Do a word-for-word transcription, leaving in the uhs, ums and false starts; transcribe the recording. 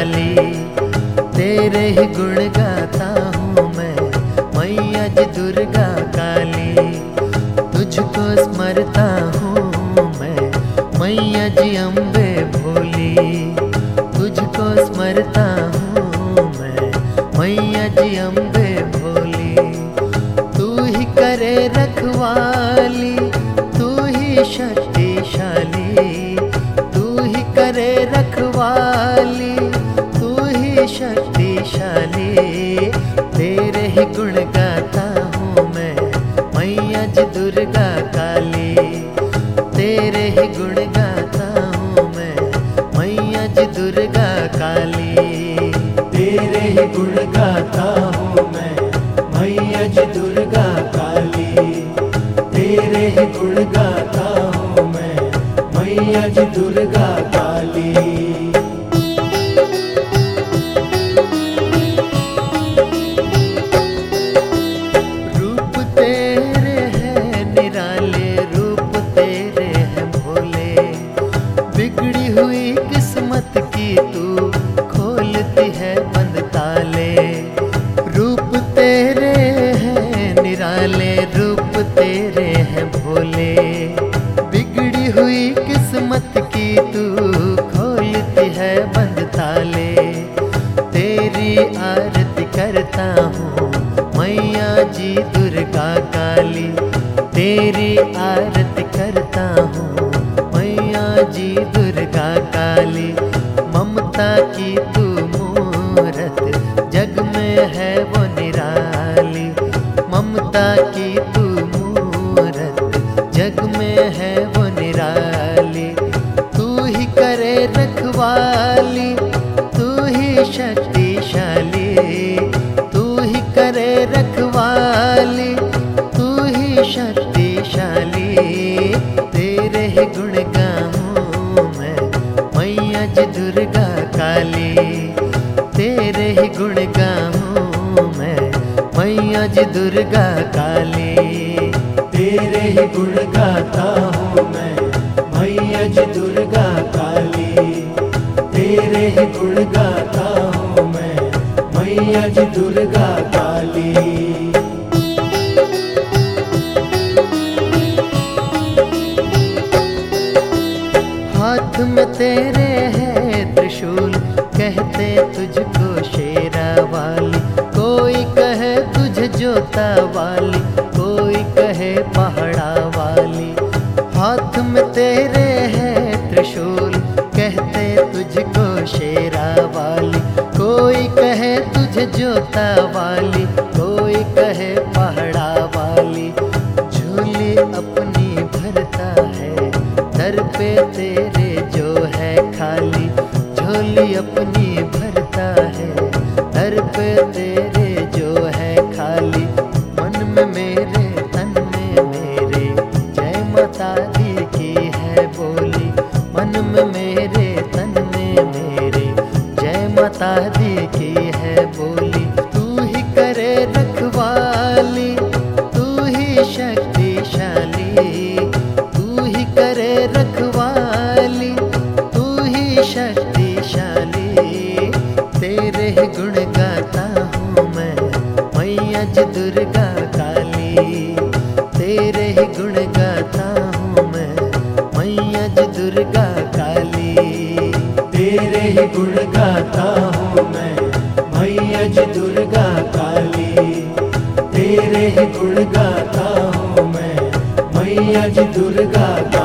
काली। तेरे ही गुण गाता हूँ मैं मैया जी दुर्गा काली। तुझको स्मरता हूँ मैं मैया जी अम्बे भोली। तुझको स्मरता हूँ मैं मैया जी अम्बे भोली। तू ही करे रखवाली, तू ही शक्तिशाली। तू ही करे रखवाली, तू ही शक्तिशाली। तेरे ही गुण गाता हूँ मैं मैया जी दुर्गा काली। तेरे ही गुण गाता हूँ मैं मैया जी दुर्गा काली। तेरे ही गुण गाता हूँ मैं मैया जी दुर्गा काली। तेरे ही गुण गाता हूँ मैं मैया जी दुर्गा काली। रूप तेरे हैं निराले, रूप तेरे हैं भोले। बिगड़ी हुई किस्मत की तू खोलती है बंद ताले। रूप तेरे हैं निराले, रूप तेरे हैं भोले। बिगड़ी हुई किस्मत की तू खोलती है बंद ताले। तेरी आरती करता हूँ मैया जी दुर्गा काली। तेरी आरती करता हूँ मैया जी दुर्गा काली। ममता की तू मूरत जग में है वो निराली। ममता की तू मूरत जग में है वो निराली। तू ही करे रखवाली, तू ही शक्तिशाली। तू ही करे रखवाली, तू ही शक्तिशाली। तेरे ही गुण गाऊं मैं मैया जी दुर्गा काली। तेरे ही गुण गाऊं मैं मैया जी दुर्गा काली। तेरे ही गुण गाता हूँ मैं मैया जी दुर्गा काली। तेरे ही गुण गाता हूँ मैं मैया जी दुर्गा काली। हाथ में तेरे है त्रिशूल, कहते तुझको शेरा वाली। कोई कहे तुझे जोता वाली, कोई कहे पहाड़ा वाली। हाथ में तेरे है त्रिशूल, कहते तुझको शेरा वाली। कोई कहे तुझे जोता वाली, कोई कहे पहाड़ा वाली। झोली अपनी भरता है दर पे तेरे जो है खाली। झोली अपनी भरता है दर पे तेरे जो है खाली। मन में मेरे तन में मेरे जय माता दी की है बोली। मन में मेरे तन में मेरे जय माता दी की है बोली। तू ही करे रखवाली, तू ही शक्तिशाली। तू ही करे रखवाली, तू ही शक्तिशाली। तेरे ही गुण गाता हूँ मैं मैया जी दुर्गा काली। तेरे ही गुण गाता हूँ मैं मैया जी दुर्गा काली। तेरे ही गुण गाता हूँ मैं मैया जी दुर्गा काली। तेरे ही गुण गाता हूँ मैं मैया जी दुर्गा काली।